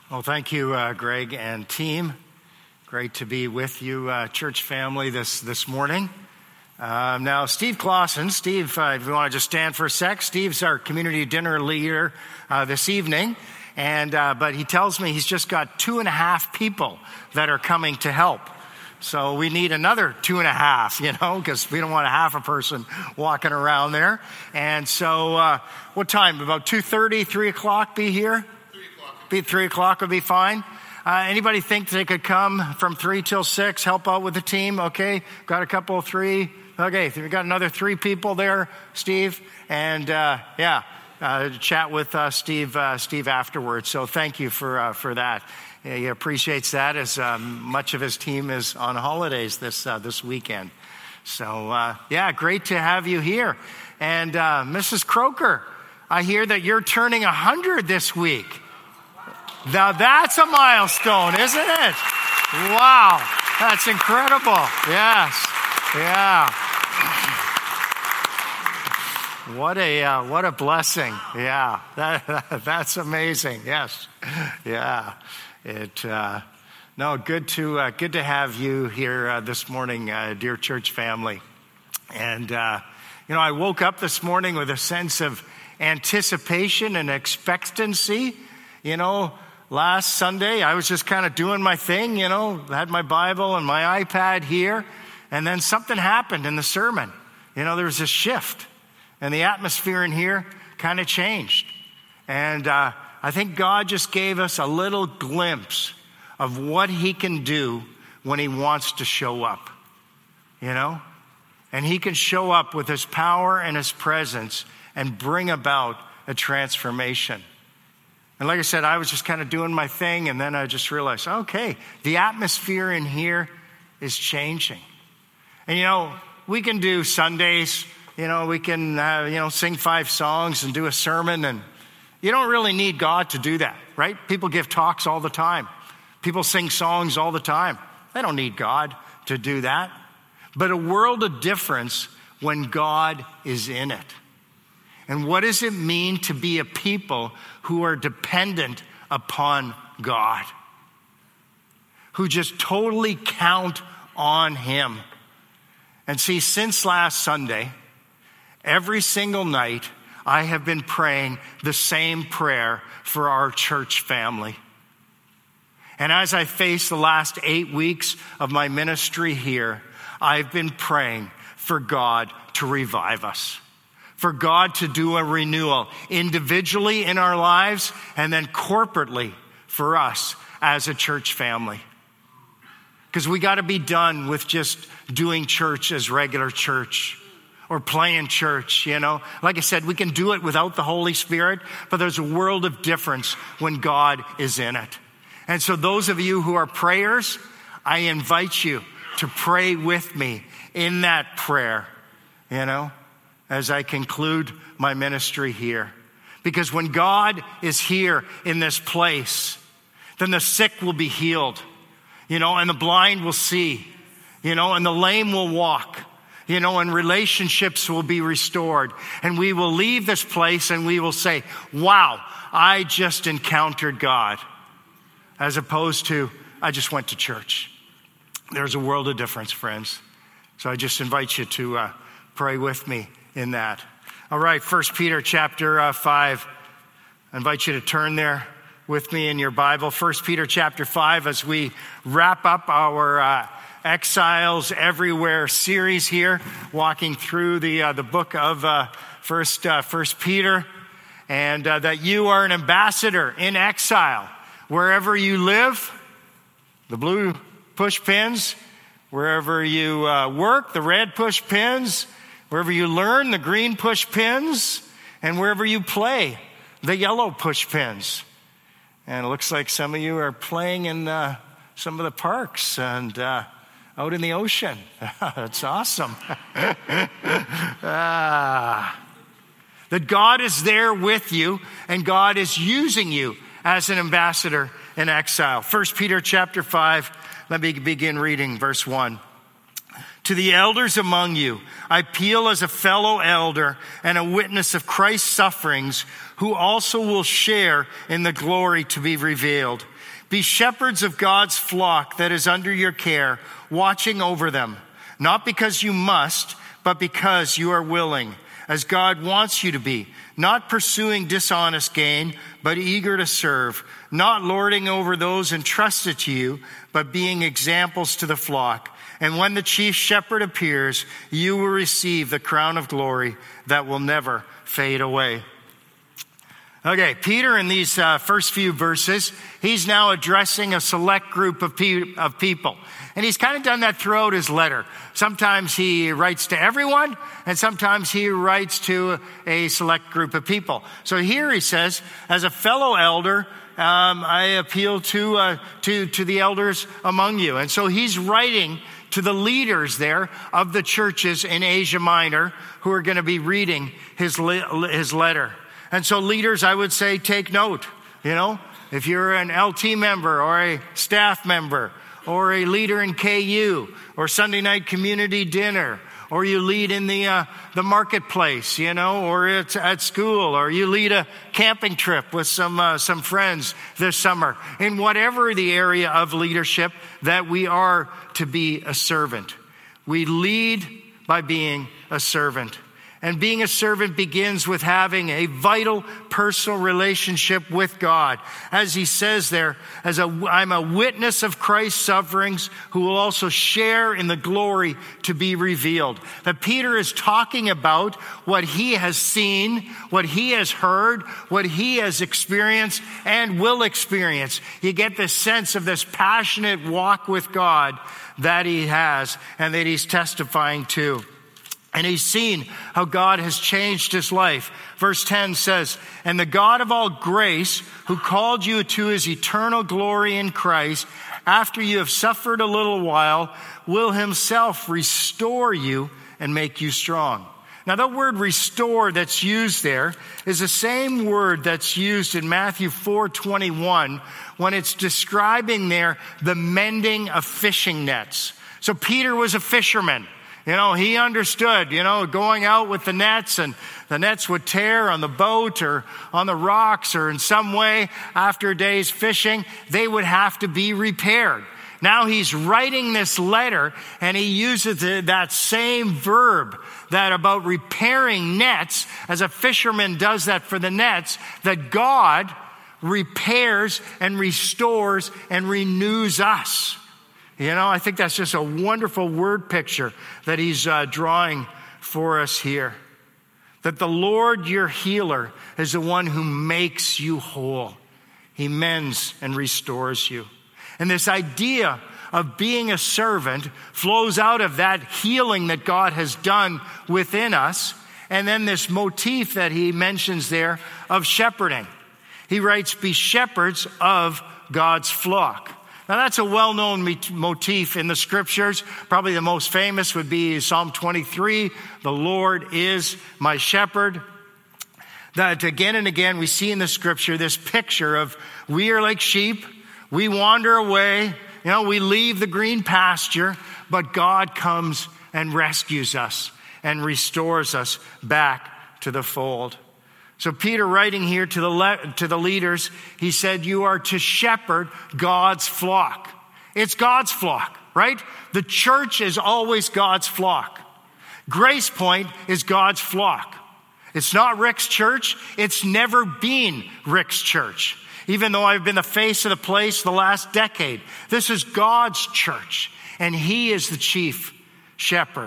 Well, thank you, Greg and team. Great to be with you, church family, this morning. Now, Steve Clausen. Steve, if you want to just stand for a sec. Steve's our community dinner leader this evening. But he tells me he's just got 2.5 people that are coming to help. So we need another 2.5, because we don't want half a person walking around there. And so what time? About 2:30, 3 o'clock be here? 3 o'clock would be fine. Anybody think they could come from 3 till 6, help out with the team? Okay, got a couple of 3. Okay, we got another 3 people there, Steve. And chat with Steve afterwards. So thank you for that. He appreciates that, as much of his team is on holidays this weekend. So great to have you here. And Mrs. Croker, I hear that you're turning 100 this week. Now that's a milestone, isn't it? Wow, that's incredible. Yes, yeah. What a blessing. Yeah, that's amazing. Yes, yeah. Good to have you here this morning, dear church family. And I woke up this morning with a sense of anticipation and expectancy. Last Sunday, I was just kind of doing my thing, had my Bible and my iPad here, and then something happened in the sermon. There was a shift, and the atmosphere in here kind of changed. And I think God just gave us a little glimpse of what he can do when he wants to show up, And he can show up with his power and his presence and bring about a transformation. And like I said, I was just kind of doing my thing, and then I just realized, okay, the atmosphere in here is changing. And, we can do Sundays, we can, sing 5 songs and do a sermon, and you don't really need God to do that, right? People give talks all the time. People sing songs all the time. They don't need God to do that. But a world of difference when God is in it. And what does it mean to be a people who are dependent upon God? Who just totally count on him. And see, since last Sunday, every single night, I have been praying the same prayer for our church family. And as I face the last 8 weeks of my ministry here, I've been praying for God to revive us. For God to do a renewal individually in our lives and then corporately for us as a church family. Because we got to be done with just doing church as regular church or playing church, Like I said, we can do it without the Holy Spirit, but there's a world of difference when God is in it. And so those of you who are prayers, I invite you to pray with me in that prayer, as I conclude my ministry here. Because when God is here in this place, then the sick will be healed, and the blind will see, and the lame will walk, and relationships will be restored. And we will leave this place and we will say, wow, I just encountered God, as opposed to, I just went to church. There's a world of difference, friends. So I just invite you to pray with me in that. All right, 1 Peter chapter 5. I invite you to turn there with me in your Bible. 1 Peter chapter 5, as we wrap up our Exiles Everywhere series here, walking through the book of First Peter, and that you are an ambassador in exile wherever you live. The blue push pins. Wherever you work, the red push pins. Wherever you learn, the green push pins. And wherever you play, the yellow push pins. And it looks like some of you are playing in some of the parks and out in the ocean. That's awesome. That God is there with you, and God is using you as an ambassador in exile. 1 Peter chapter 5, let me begin reading verse 1. To the elders among you, I appeal as a fellow elder and a witness of Christ's sufferings, who also will share in the glory to be revealed. Be shepherds of God's flock that is under your care, watching over them, not because you must, but because you are willing, as God wants you to be, not pursuing dishonest gain, but eager to serve, not lording over those entrusted to you, but being examples to the flock. And when the chief shepherd appears, you will receive the crown of glory that will never fade away. Okay, Peter, in these first few verses, he's now addressing a select group of people. And he's kind of done that throughout his letter. Sometimes he writes to everyone, and sometimes he writes to a select group of people. So here he says, as a fellow elder, I appeal to the elders among you. And so he's writing to the leaders there of the churches in Asia Minor who are going to be reading his letter. And so leaders, I would say, take note. If you're an LT member or a staff member or a leader in KU or Sunday night community dinner, or you lead in the marketplace, or it's at school, or you lead a camping trip with some friends this summer. In whatever the area of leadership, that we are to be a servant. We lead by being a servant. And being a servant begins with having a vital personal relationship with God. As he says there, I'm a witness of Christ's sufferings, who will also share in the glory to be revealed. That Peter is talking about what he has seen, what he has heard, what he has experienced and will experience. You get this sense of this passionate walk with God that he has and that he's testifying to. And he's seen how God has changed his life. Verse 10 says, and the God of all grace, who called you to his eternal glory in Christ, after you have suffered a little while, will himself restore you and make you strong. Now, that word restore that's used there is the same word that's used in Matthew 4:21 when it's describing there the mending of fishing nets. So Peter was a fisherman. He understood, going out with the nets, and the nets would tear on the boat or on the rocks or in some way after a day's fishing, they would have to be repaired. Now he's writing this letter, and he uses that same verb that about repairing nets, as a fisherman does that for the nets, that God repairs and restores and renews us. I think that's just a wonderful word picture that he's drawing for us here. That the Lord, your healer, is the one who makes you whole. He mends and restores you. And this idea of being a servant flows out of that healing that God has done within us. And then this motif that he mentions there of shepherding. He writes, be shepherds of God's flock. Now, that's a well-known motif in the scriptures. Probably the most famous would be Psalm 23, the Lord is my shepherd. That again and again we see in the scripture this picture of we are like sheep, we wander away, we leave the green pasture, but God comes and rescues us and restores us back to the fold. So Peter, writing here to the leaders, he said, you are to shepherd God's flock. It's God's flock, right? The church is always God's flock. Grace Point is God's flock. It's not Rick's church. It's never been Rick's church. Even though I've been the face of the place the last decade, this is God's church, and he is the chief shepherd.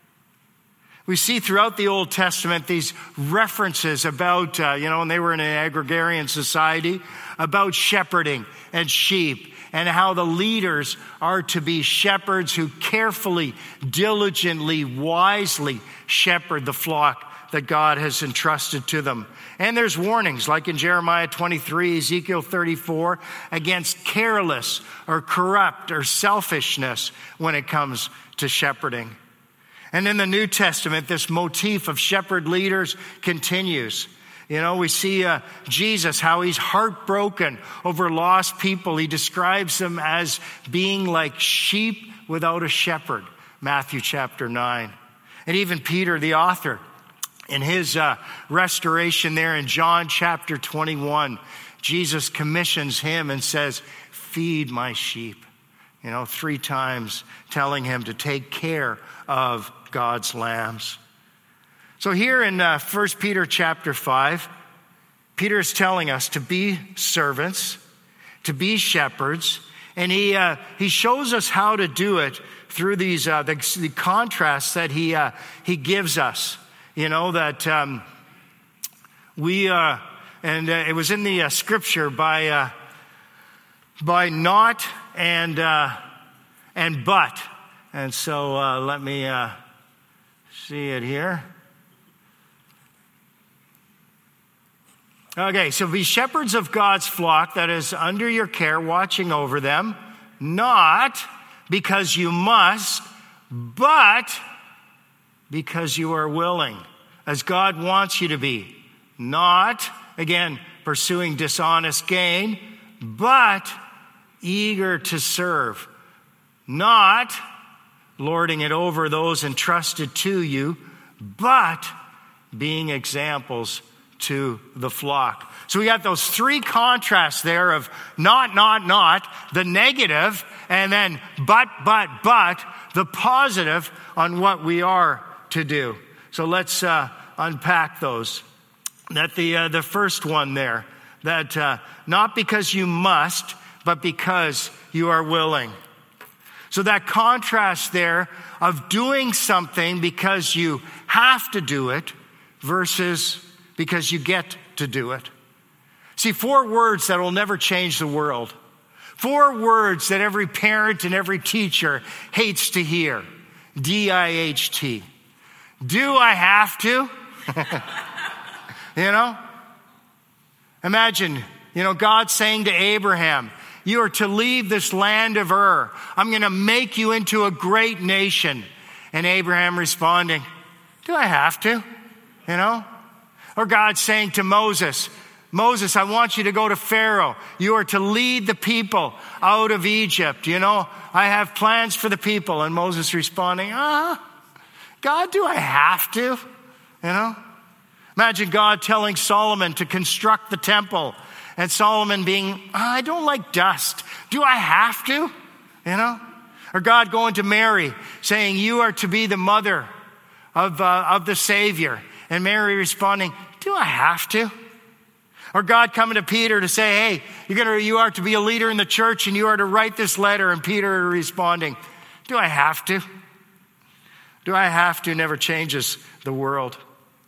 We see throughout the Old Testament these references about, when they were in an agrarian society, about shepherding and sheep, and how the leaders are to be shepherds who carefully, diligently, wisely shepherd the flock that God has entrusted to them. And there's warnings, like in Jeremiah 23, Ezekiel 34, against careless or corrupt or selfishness when it comes to shepherding. And in the New Testament, this motif of shepherd leaders continues. We see Jesus, how he's heartbroken over lost people. He describes them as being like sheep without a shepherd. Matthew chapter 9. And even Peter, the author, in his restoration there in John chapter 21, Jesus commissions him and says, feed my sheep. 3 times telling him to take care of God's lambs. So here in 1 Peter chapter 5, Peter is telling us to be servants, to be shepherds, and he shows us how to do it through these the contrasts that he gives us. That we and it was in the scripture by not and but, and so let me see it here. Okay, so be shepherds of God's flock that is under your care, watching over them, not because you must, but because you are willing, as God wants you to be. Not, again, pursuing dishonest gain, but eager to serve. Not lording it over those entrusted to you, but being examples to the flock. So we got those 3 contrasts there of not, the negative, and then but, the positive on what we are to do. So let's unpack those. That the first one there, that not because you must, but because you are willing. So that contrast there of doing something because you have to do it versus because you get to do it. See, 4 words that will never change the world. 4 words that every parent and every teacher hates to hear. DIHT. Do I have to? Imagine, God saying to Abraham, you are to leave this land of Ur. I'm going to make you into a great nation. And Abraham responding, do I have to? Or God saying to Moses, I want you to go to Pharaoh. You are to lead the people out of Egypt. I have plans for the people. And Moses responding, God, do I have to? Imagine God telling Solomon to construct the temple. And Solomon being, I don't like dust. Do I have to? Or God going to Mary saying, you are to be the mother of the Savior. And Mary responding, do I have to? Or God coming to Peter to say, hey, you are to be a leader in the church and you are to write this letter. And Peter responding, do I have to? Do I have to never changes the world.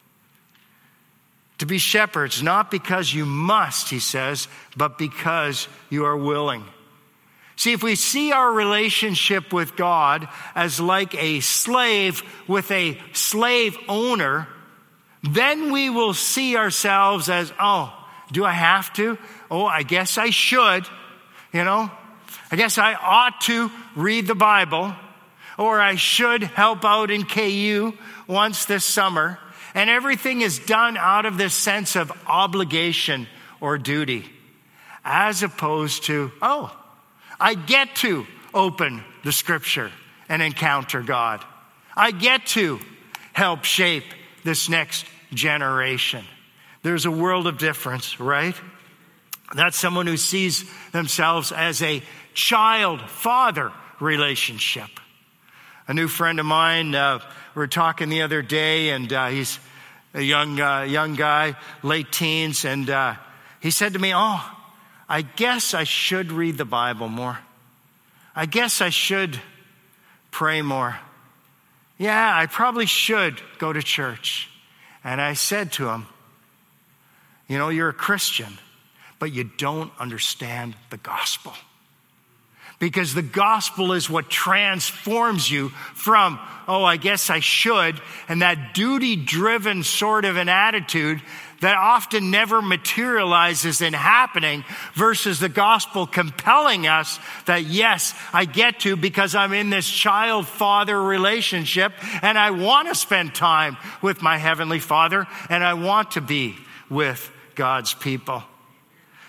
To be shepherds, not because you must, he says, but because you are willing. See, if we see our relationship with God as like a slave with a slave owner, then we will see ourselves as, do I have to? I guess I should. I guess I ought to read the Bible, or I should help out in KU once this summer. And everything is done out of this sense of obligation or duty, as opposed to, I get to open the scripture and encounter God. I get to help shape this next generation. There's a world of difference, right? That's someone who sees themselves as a child-father relationship. A new friend of mine, we were talking the other day, and he's a young guy, late teens, and he said to me, I guess I should read the Bible more. I guess I should pray more. Yeah, I probably should go to church. And I said to him, you're a Christian, but you don't understand the gospel. Because the gospel is what transforms you from, I guess I should, and that duty-driven sort of an attitude that often never materializes in happening, versus the gospel compelling us that, yes, I get to because I'm in this child-father relationship and I want to spend time with my Heavenly Father and I want to be with God's people.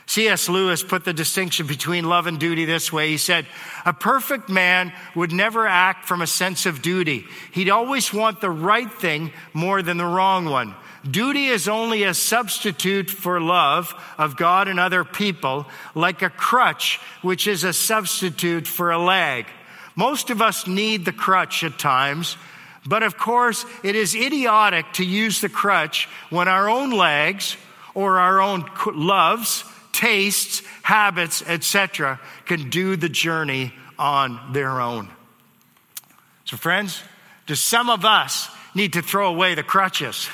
C.S. Lewis put the distinction between love and duty this way. He said, a perfect man would never act from a sense of duty. He'd always want the right thing more than the wrong one. Duty is only a substitute for love of God and other people, like a crutch, which is a substitute for a leg. Most of us need the crutch at times, but of course it is idiotic to use the crutch when our own legs or our own loves, tastes, habits, etc. can do the journey on their own. So friends, do some of us need to throw away the crutches?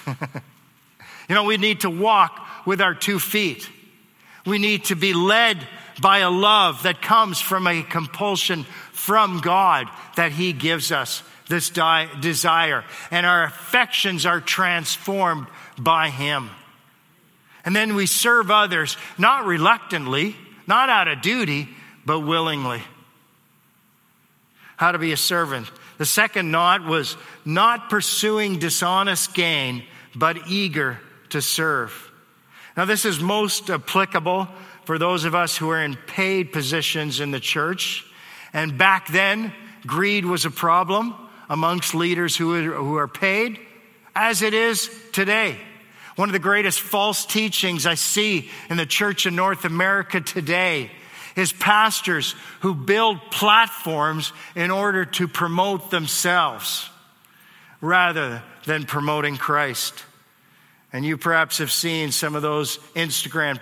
We need to walk with our 2 feet. We need to be led by a love that comes from a compulsion from God that He gives us this desire. And our affections are transformed by Him. And then we serve others, not reluctantly, not out of duty, but willingly. How to be a servant. The second not was not pursuing dishonest gain, but eager to serve. Now, this is most applicable for those of us who are in paid positions in the church. And back then, greed was a problem amongst leaders who are paid, as it is today. One of the greatest false teachings I see in the church in North America today is pastors who build platforms in order to promote themselves rather than promoting Christ. And you perhaps have seen some of those Instagram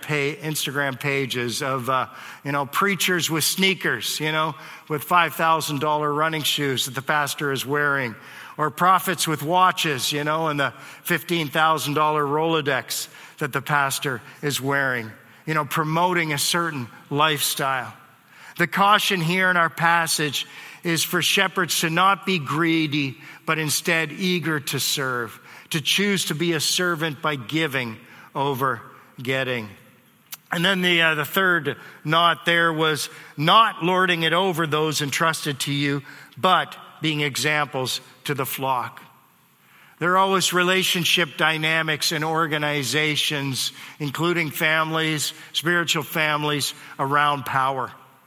pages of, preachers with sneakers, with $5,000 running shoes that the pastor is wearing, or prophets with watches, and the $15,000 Rolodex that the pastor is wearing, promoting a certain lifestyle. The caution here in our passage is for shepherds to not be greedy, but instead eager to serve, to choose to be a servant by giving over getting. And then the third not there was not lording it over those entrusted to you, but being examples to the flock. There are always relationship dynamics in organizations, including families, spiritual families, around power.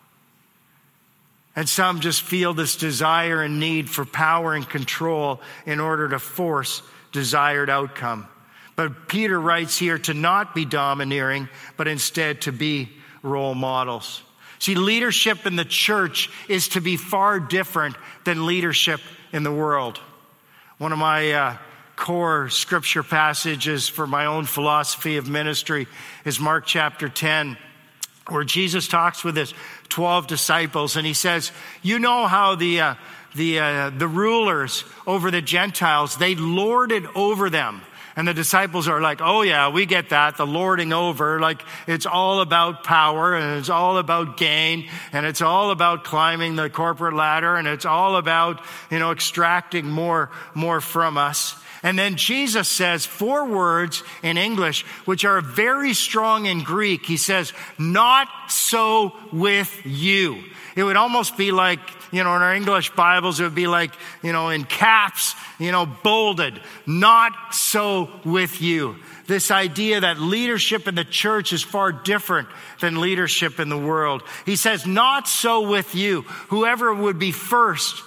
And some just feel this desire and need for power and control in order to force desired outcome. But Peter writes here to not be domineering, but instead to be role models. See, leadership in the church is to be far different than leadership in the world. One of my core scripture passages for my own philosophy of ministry is Mark chapter 10, where Jesus talks with his 12 disciples, and he says, how the rulers over the Gentiles, they lorded over them. And the disciples are like, oh yeah, we get that, the lording over. Like, it's all about power, and it's all about gain, and it's all about climbing the corporate ladder, and it's all about, extracting more from us. And then Jesus says 4 words in English, which are very strong in Greek. He says, not so with you. It would almost be like, in our English Bibles, it would be like, in caps, bolded. Not so with you. This idea that leadership in the church is far different than leadership in the world. He says, not so with you. Whoever would be first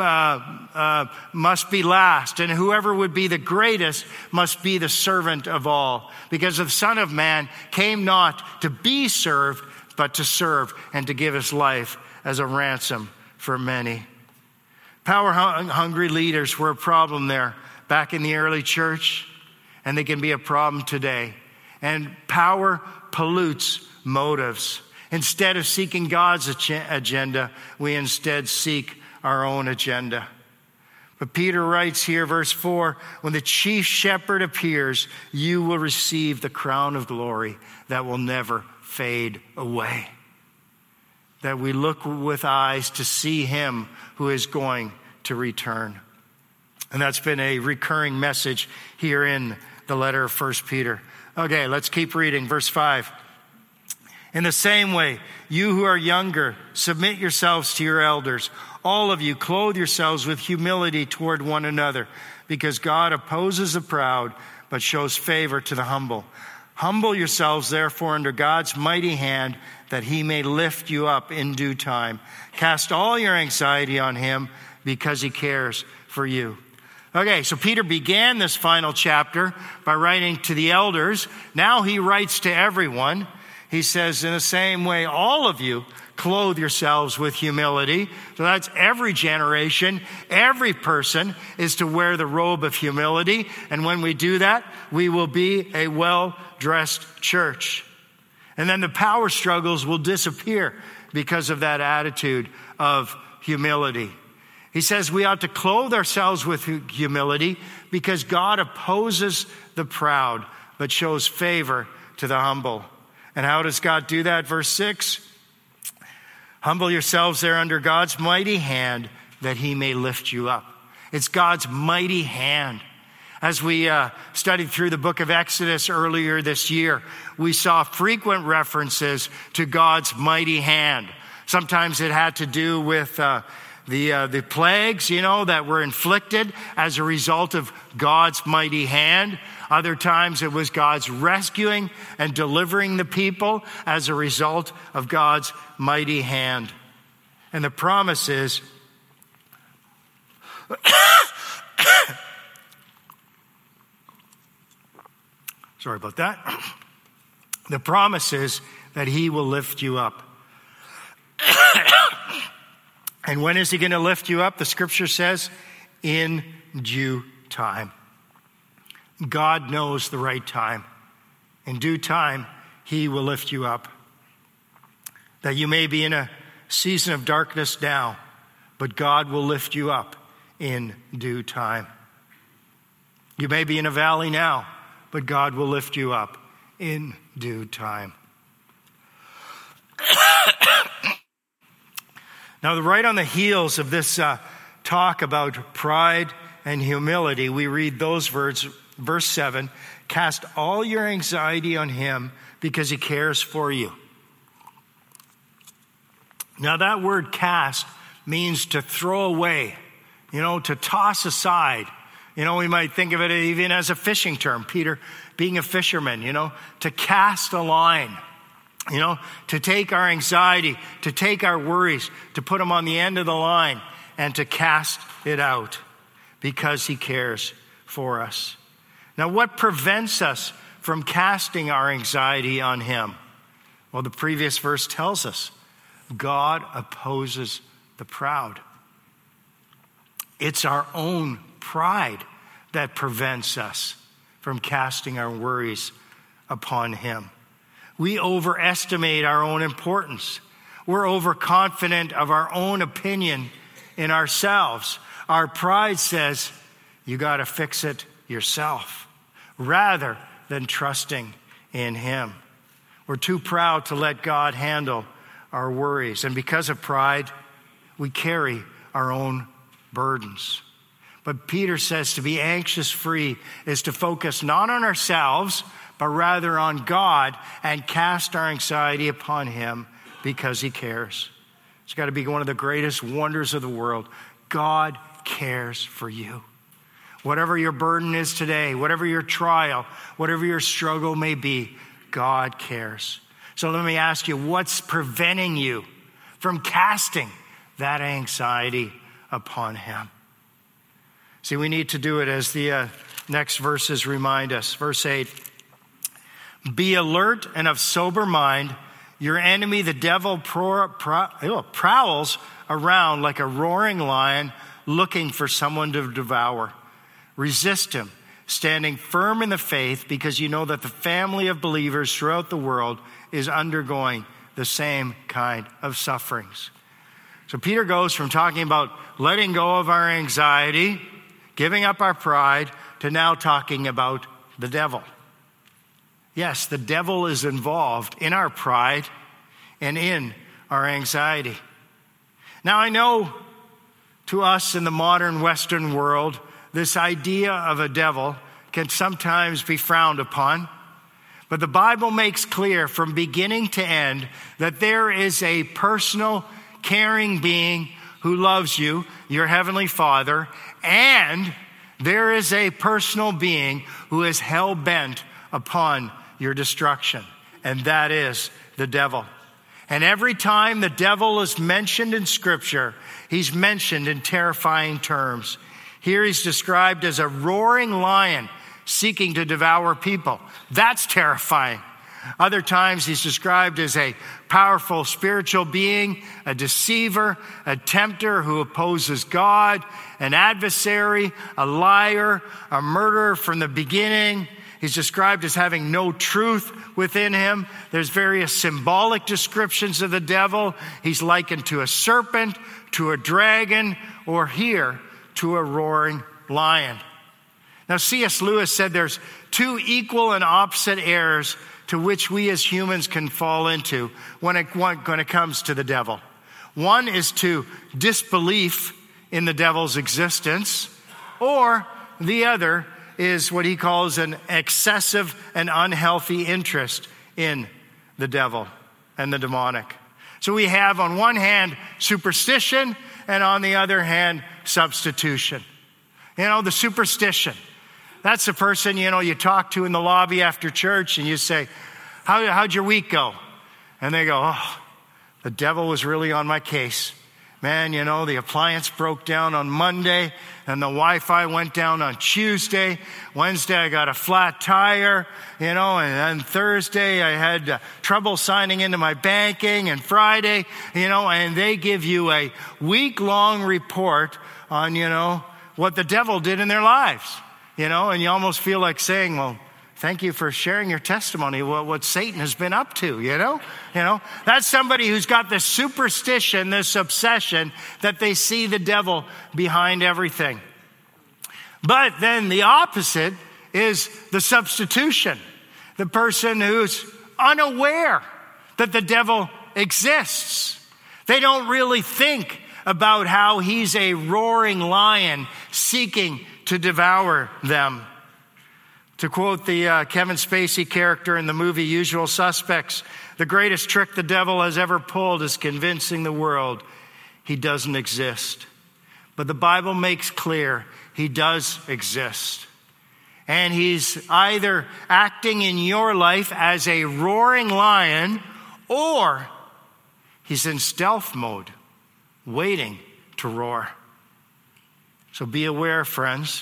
must be last, and whoever would be the greatest must be the servant of all. Because the Son of Man came not to be served, but to serve and to give his life as a ransom for many. Power-hungry leaders were a problem there back in the early church, and they can be a problem today. And power pollutes motives. Instead of seeking God's agenda, we instead seek our own agenda. But Peter writes here, verse 4, when the chief shepherd appears, you will receive the crown of glory that will never fade away. That we look with eyes to see him who is going to return. And that's been a recurring message here in the letter of 1 Peter. Okay, let's keep reading. Verse 5. In the same way, you who are younger, submit yourselves to your elders. All of you, clothe yourselves with humility toward one another, because God opposes the proud, but shows favor to the humble. Humble yourselves, therefore, under God's mighty hand, that he may lift you up in due time. Cast all your anxiety on him, because he cares for you. Okay, so Peter began this final chapter by writing to the elders. Now he writes to everyone. He says, in the same way, all of you clothe yourselves with humility. So that's every generation, every person is to wear the robe of humility. And when we do that, we will be a well-dressed church. And then the power struggles will disappear because of that attitude of humility. He says we ought to clothe ourselves with humility because God opposes the proud, but shows favor to the humble. And how does God do that? Verse 6, humble yourselves there under God's mighty hand, that he may lift you up. It's God's mighty hand. As we studied through the book of Exodus earlier this year, we saw frequent references to God's mighty hand. Sometimes it had to do with the plagues, that were inflicted as a result of God's mighty hand. Other times it was God's rescuing and delivering the people as a result of God's mighty hand. And the promise is, sorry about that. The promise is that he will lift you up. And when is he going to lift you up? The scripture says, in due time. God knows the right time. In due time, he will lift you up. That you may be in a season of darkness now, but God will lift you up in due time. You may be in a valley now, but God will lift you up in due time. Now, right on the heels of this talk about pride and humility, we read those words, verse 7, cast all your anxiety on him because he cares for you. Now, that word cast means to throw away, to toss aside. We might think of it even as a fishing term. Peter being a fisherman, to cast a line. To take our anxiety, to take our worries, to put them on the end of the line and to cast it out because he cares for us. Now, what prevents us from casting our anxiety on him? Well, the previous verse tells us God opposes the proud. It's our own pride that prevents us from casting our worries upon him. We overestimate our own importance. We're overconfident of our own opinion in ourselves. Our pride says, you got to fix it yourself, rather than trusting in him. We're too proud to let God handle our worries. And because of pride, we carry our own burdens. But Peter says to be anxious-free is to focus not on ourselves, but rather on God and cast our anxiety upon him because he cares. It's got to be one of the greatest wonders of the world. God cares for you. Whatever your burden is today, whatever your trial, whatever your struggle may be, God cares. So let me ask you, what's preventing you from casting that anxiety upon him? See, we need to do it as the next verses remind us. Verse 8, be alert and of sober mind. Your enemy, the devil, prowls around like a roaring lion looking for someone to devour. Resist him, standing firm in the faith, because you know that the family of believers throughout the world is undergoing the same kind of sufferings. So Peter goes from talking about letting go of our anxiety, giving up our pride, to now talking about the devil. Yes, the devil is involved in our pride and in our anxiety. Now, I know to us in the modern Western world, this idea of a devil can sometimes be frowned upon. But the Bible makes clear from beginning to end that there is a personal, caring being who loves you, your heavenly Father, and there is a personal being who is hell-bent upon your destruction, and that is the devil. And every time the devil is mentioned in Scripture, he's mentioned in terrifying terms. Here he's described as a roaring lion seeking to devour people. That's terrifying. Other times he's described as a powerful spiritual being, a deceiver, a tempter who opposes God, an adversary, a liar, a murderer from the beginning. He's described as having no truth within him. There's various symbolic descriptions of the devil. He's likened to a serpent, to a dragon, or here, to a roaring lion. Now, C.S. Lewis said there's two equal and opposite errors to which we as humans can fall into when it comes to the devil. One is to disbelief in the devil's existence, or the other is what he calls an excessive and unhealthy interest in the devil and the demonic. So we have on one hand superstition, and on the other hand substitution. The superstition. That's the person, you talk to in the lobby after church and you say, how'd your week go? And they go, the devil was really on my case. Man, the appliance broke down on Monday and the Wi-Fi went down on Tuesday. Wednesday, I got a flat tire, and then Thursday, I had trouble signing into my banking, and Friday, and they give you a week-long report on, what the devil did in their lives, and you almost feel like saying, well, thank you for sharing your testimony, what Satan has been up to, That's somebody who's got this superstition, this obsession that they see the devil behind everything. But then the opposite is the substitution. The person who's unaware that the devil exists. They don't really think about how he's a roaring lion seeking to devour them. To quote the Kevin Spacey character in the movie Usual Suspects, the greatest trick the devil has ever pulled is convincing the world he doesn't exist. But the Bible makes clear he does exist. And he's either acting in your life as a roaring lion, or he's in stealth mode, waiting to roar. So be aware, friends.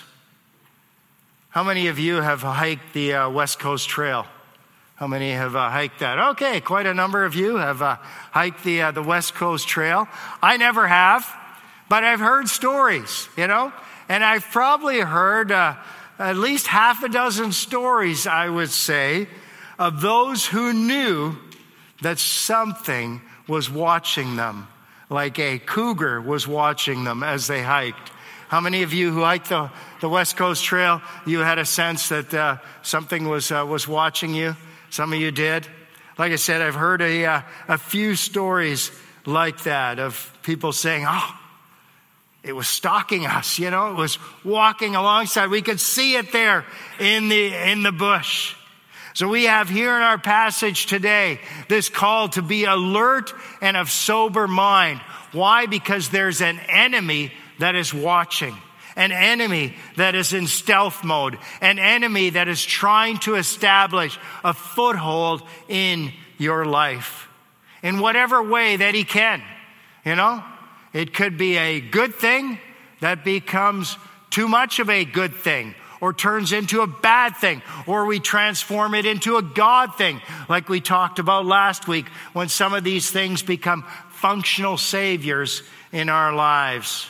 How many of you have hiked the West Coast Trail? How many have hiked that? Okay, quite a number of you have hiked the West Coast Trail. I never have, but I've heard stories, and I've probably heard at least half a dozen stories, I would say, of those who knew that something was watching them, like a cougar was watching them as they hiked. How many of you who hiked the West Coast Trail, you had a sense that something was watching you? Some of you did. Like I said, I've heard a few stories like that of people saying, it was stalking us, it was walking alongside. We could see it there in the bush. So we have here in our passage today this call to be alert and of sober mind. Why? Because there's an enemy that is watching, an enemy that is in stealth mode, an enemy that is trying to establish a foothold in your life in whatever way that he can. It could be a good thing that becomes too much of a good thing, or turns into a bad thing, or we transform it into a God thing, like we talked about last week, when some of these things become functional saviors in our lives.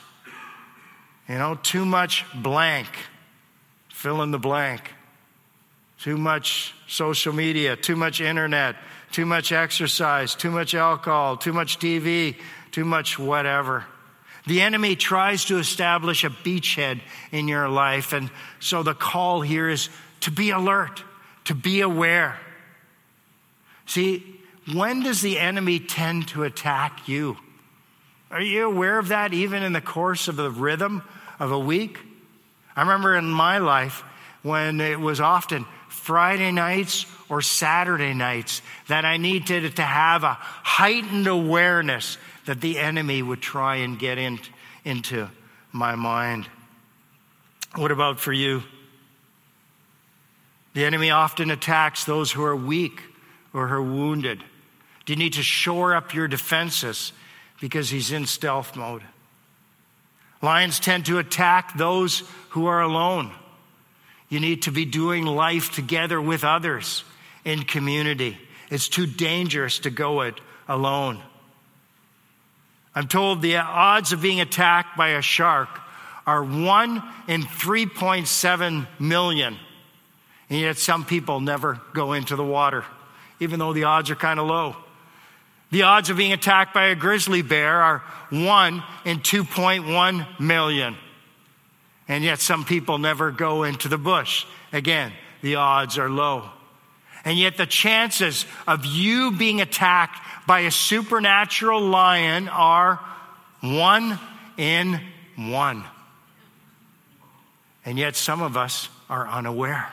Too much blank, fill in the blank. Too much social media, too much internet, too much exercise, too much alcohol, too much TV, too much whatever. The enemy tries to establish a beachhead in your life. And so the call here is to be alert, to be aware. See, when does the enemy tend to attack you? Are you aware of that even in the course of the rhythm of a week? I remember in my life when it was often Friday nights or Saturday nights that I needed to have a heightened awareness that the enemy would try and get into my mind. What about for you? The enemy often attacks those who are weak or who are wounded. Do you need to shore up your defenses because he's in stealth mode? Lions tend to attack those who are alone. You need to be doing life together with others in community. It's too dangerous to go it alone. I'm told the odds of being attacked by a shark are 1 in 3.7 million. And yet some people never go into the water, even though the odds are kind of low. The odds of being attacked by a grizzly bear are 1 in 2.1 million. And yet some people never go into the bush. Again, the odds are low. And yet the chances of you being attacked by a supernatural lion are 1 in 1. And yet some of us are unaware.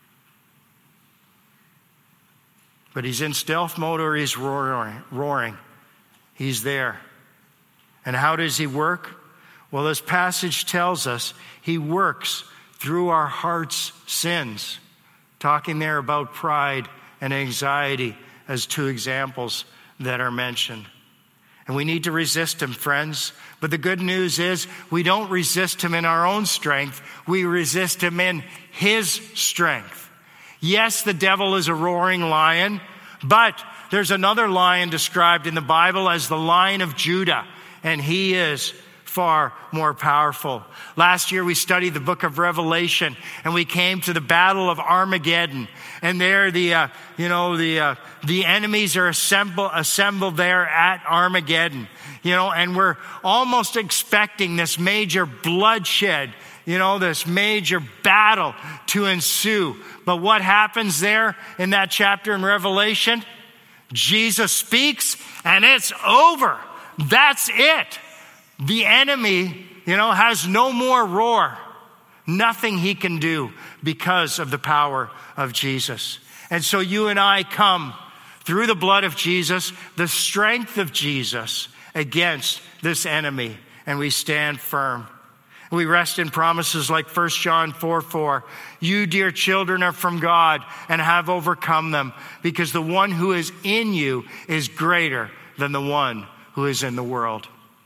But he's in stealth mode or he's roaring. He's there. And how does he work? Well, this passage tells us he works through our heart's sins. Talking there about pride and anxiety as two examples that are mentioned. And we need to resist him, friends. But the good news is we don't resist him in our own strength. We resist him in his strength. Yes, the devil is a roaring lion, but there's another lion described in the Bible as the Lion of Judah, and he is far more powerful. Last year we studied the book of Revelation, and we came to the battle of Armageddon, and there the enemies are assembled there at Armageddon, and we're almost expecting this major bloodshed, this major battle to ensue. But what happens there in that chapter in Revelation? Jesus speaks and it's over. That's it. The enemy, has no more roar. Nothing he can do because of the power of Jesus. And so you and I come through the blood of Jesus, the strength of Jesus against this enemy, and we stand firm. We rest in promises like 1 John 4:4. You, dear children, are from God and have overcome them, because the one who is in you is greater than the one who is in the world.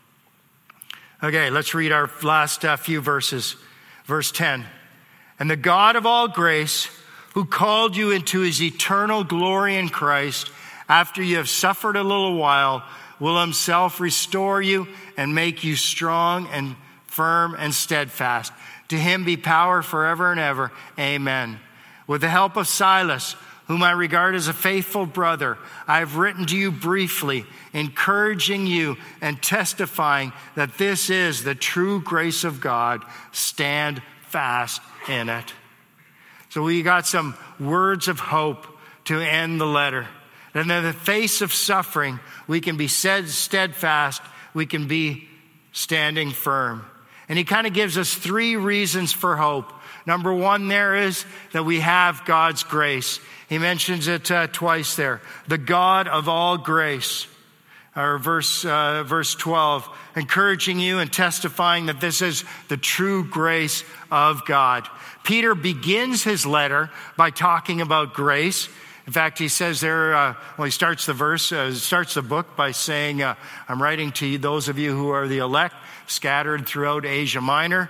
Okay, let's read our last few verses. Verse 10. And the God of all grace, who called you into his eternal glory in Christ, after you have suffered a little while, will himself restore you and make you strong and firm and steadfast. To him be power forever and ever. Amen. With the help of Silas, whom I regard as a faithful brother, I have written to you briefly, encouraging you and testifying that this is the true grace of God. Stand fast in it. So we got some words of hope to end the letter. And in the face of suffering, we can be steadfast. We can be standing firm. And he kind of gives us 3 reasons for hope. Number 1 there is that we have God's grace. He mentions it twice there. The God of all grace. Or verse 12, encouraging you and testifying that this is the true grace of God. Peter begins his letter by talking about grace. In fact, he says there, he starts the book by saying, I'm writing to you, those of you who are the elect, scattered throughout Asia Minor,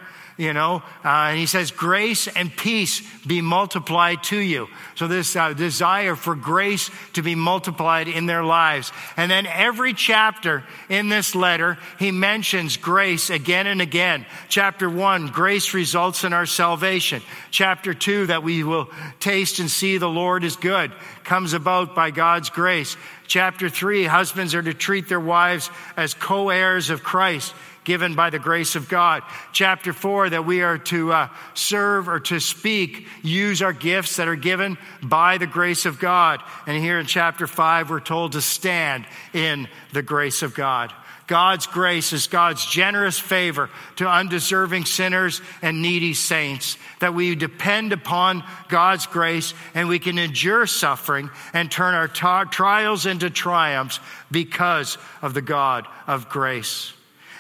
and he says, grace and peace be multiplied to you. So this desire for grace to be multiplied in their lives. And then every chapter in this letter, he mentions grace again and again. Chapter 1, grace results in our salvation. Chapter 2, that we will taste and see the Lord is good, comes about by God's grace. Chapter 3, husbands are to treat their wives as co-heirs of Christ, given by the grace of God. Chapter 4, that we are to serve or to speak, use our gifts that are given by the grace of God. And here in chapter 5, we're told to stand in the grace of God. God's grace is God's generous favor to undeserving sinners and needy saints, that we depend upon God's grace and we can endure suffering and turn our trials into triumphs because of the God of grace.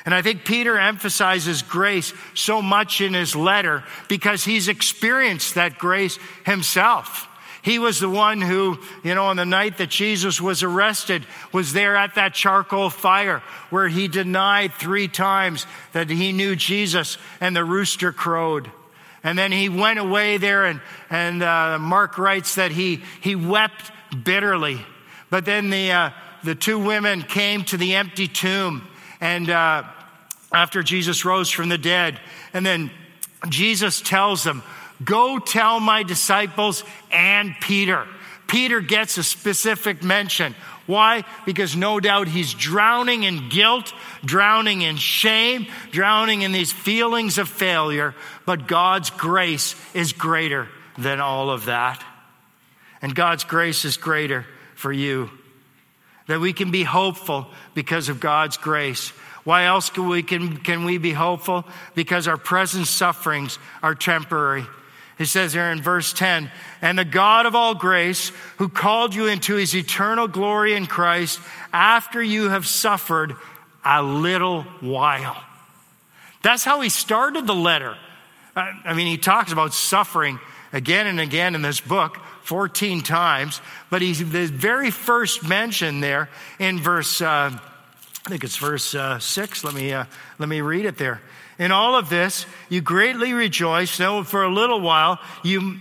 And I think Peter emphasizes grace so much in his letter because he's experienced that grace himself. He was the one who, on the night that Jesus was arrested, was there at that charcoal fire where he denied 3 times that he knew Jesus, and the rooster crowed. And then he went away there, and Mark writes that he wept bitterly. But then the 2 women came to the empty tomb, and after Jesus rose from the dead, and then Jesus tells them, "Go tell my disciples and Peter." Peter gets a specific mention. Why? Because no doubt he's drowning in guilt, drowning in shame, drowning in these feelings of failure. But God's grace is greater than all of that. And God's grace is greater for you. That we can be hopeful because of God's grace. Why else can we be hopeful? Because our present sufferings are temporary. He says here in verse 10, "And the God of all grace, who called you into his eternal glory in Christ, after you have suffered a little while." That's how he started the letter. He talks about suffering again and again in this book, 14 times. But the very first mention there in verse, I think it's verse 6. Let me read it there. "In all of this, you greatly rejoice, though for a little while you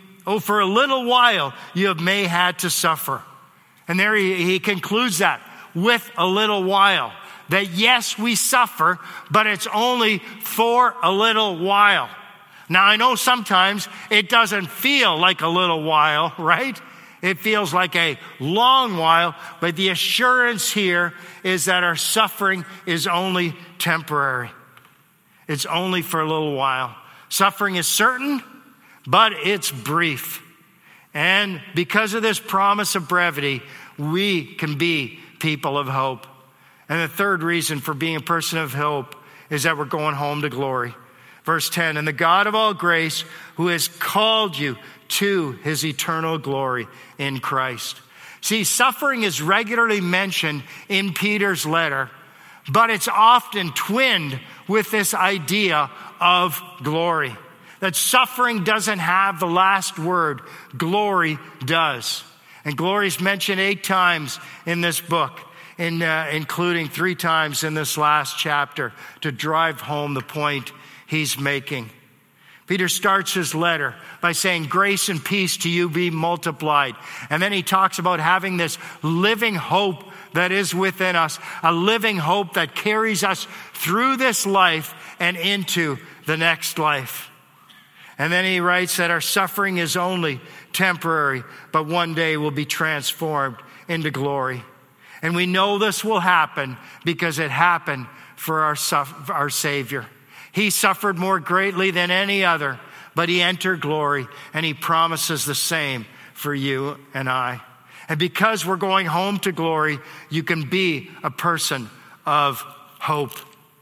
may had to suffer." And there he concludes that with a little while. That yes, we suffer, but it's only for a little while. Now I know sometimes it doesn't feel like a little while, right? It feels like a long while, but the assurance here is that our suffering is only temporary. It's only for a little while. Suffering is certain, but it's brief. And because of this promise of brevity, we can be people of hope. And the third reason for being a person of hope is that we're going home to glory. Verse 10, "And the God of all grace, who has called you to his eternal glory in Christ." See, suffering is regularly mentioned in Peter's letter, but it's often twinned with this idea of glory. That suffering doesn't have the last word. Glory does. And glory is mentioned 8 times in this book, including 3 times in this last chapter to drive home the point he's making. Peter starts his letter by saying, "Grace and peace to you be multiplied." And then he talks about having this living hope that is within us, a living hope that carries us through this life and into the next life. And then he writes that our suffering is only temporary, but one day will be transformed into glory. And we know this will happen because it happened for our Savior. He suffered more greatly than any other, but he entered glory, and he promises the same for you and I. And because we're going home to glory, you can be a person of hope.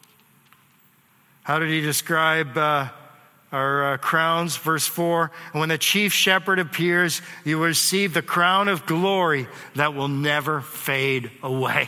How did he describe our crowns? Verse 4, "And when the chief shepherd appears, you will receive the crown of glory that will never fade away."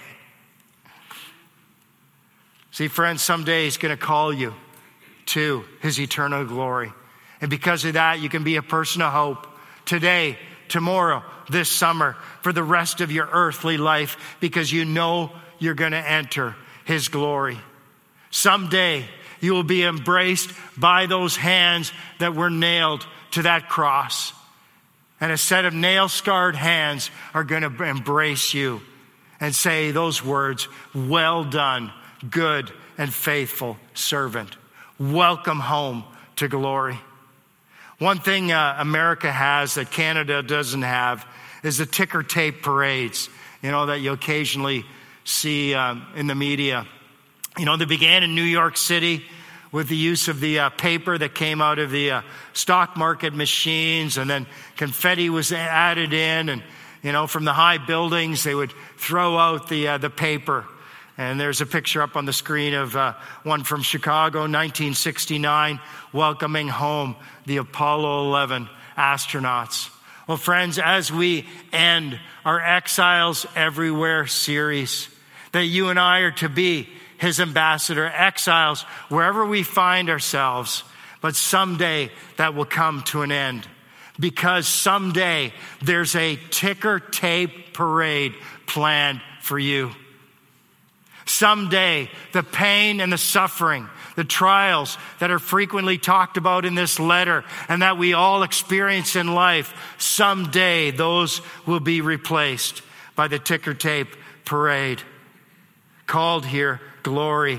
See, friends, someday he's going to call you to his eternal glory. And because of that, you can be a person of hope today, tomorrow, this summer, for the rest of your earthly life, because you know you're going to enter his glory. Someday you will be embraced by those hands that were nailed to that cross. And a set of nail-scarred hands are going to embrace you and say those words, "Well done, good and faithful servant. Welcome home to glory." One thing America has that Canada doesn't have is the ticker tape parades, that you occasionally see in the media. They began in New York City with the use of the paper that came out of the stock market machines, and then confetti was added in, and from the high buildings they would throw out the paper. And there's a picture up on the screen of one from Chicago, 1969, welcoming home the Apollo 11 astronauts. Well, friends, as we end our Exiles Everywhere series, that you and I are to be his ambassador, exiles, wherever we find ourselves. But someday that will come to an end, because someday there's a ticker tape parade planned for you. Someday the pain and the suffering, the trials that are frequently talked about in this letter and that we all experience in life, someday those will be replaced by the ticker tape parade, called here glory.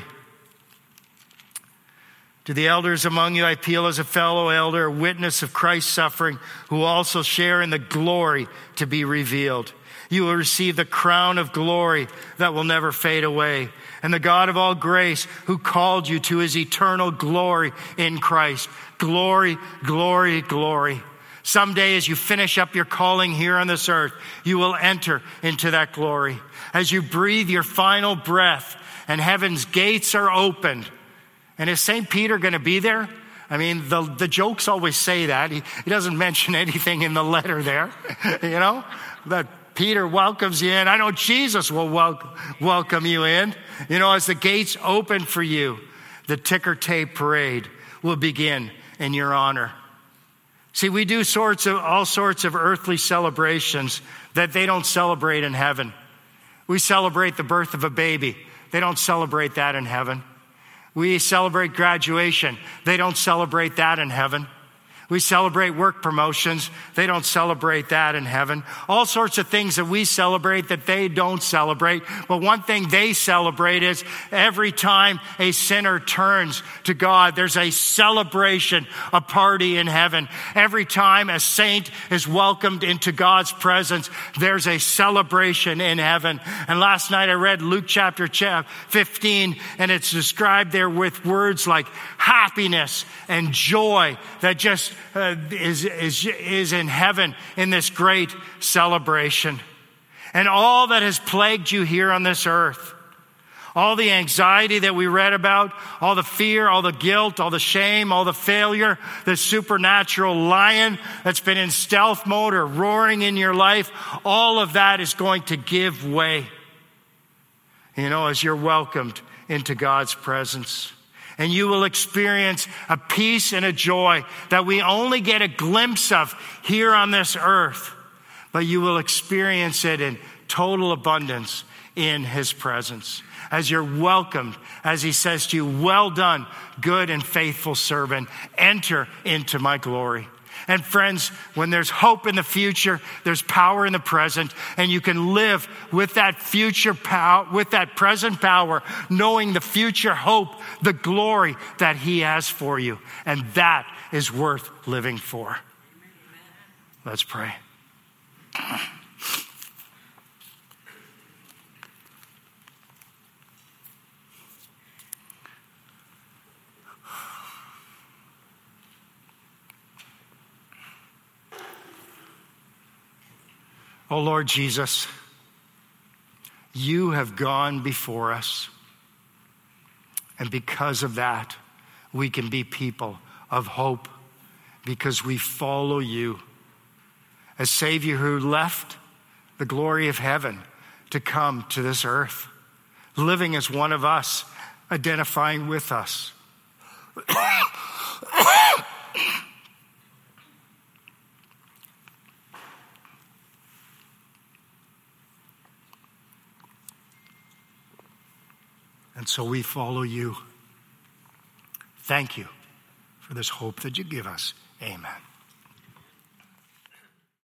To the elders among you, I appeal as a fellow elder, a witness of Christ's suffering, who also share in the glory to be revealed. You will receive the crown of glory that will never fade away. And the God of all grace, who called you to his eternal glory in Christ. Glory, glory, glory. Someday, as you finish up your calling here on this earth, you will enter into that glory. As you breathe your final breath and heaven's gates are opened. And is St. Peter going to be there? I mean, the jokes always say that. He doesn't mention anything in the letter there, that Peter welcomes you in. I know Jesus will welcome you in. As the gates open for you, the ticker tape parade will begin in your honor. See, we do all sorts of earthly celebrations that they don't celebrate in heaven. We celebrate the birth of a baby. They don't celebrate that in heaven. We celebrate graduation. They don't celebrate that in heaven. We celebrate work promotions. They don't celebrate that in heaven. All sorts of things that we celebrate that they don't celebrate. But one thing they celebrate is every time a sinner turns to God, there's a celebration, a party in heaven. Every time a saint is welcomed into God's presence, there's a celebration in heaven. And last night I read Luke chapter 15, and it's described there with words like happiness and joy that just is in heaven in this great celebration. And all that has plagued you here on this earth, all the anxiety that we read about, all the fear, all the guilt, all the shame, all the failure, the supernatural lion that's been in stealth mode or roaring in your life, all of that is going to give way, as you're welcomed into God's presence. And you will experience a peace and a joy that we only get a glimpse of here on this earth. But you will experience it in total abundance in his presence. As you're welcomed, as he says to you, well done, good and faithful servant. Enter into my glory. And friends, when there's hope in the future, there's power in the present, and you can live with that future power, with that present power, knowing the future hope, the glory that he has for you. And that is worth living for. Let's pray. Oh Lord Jesus, you have gone before us. And because of that, we can be people of hope because we follow you. A Savior who left the glory of heaven to come to this earth, living as one of us, identifying with us. And so we follow you. Thank you for this hope that you give us. Amen.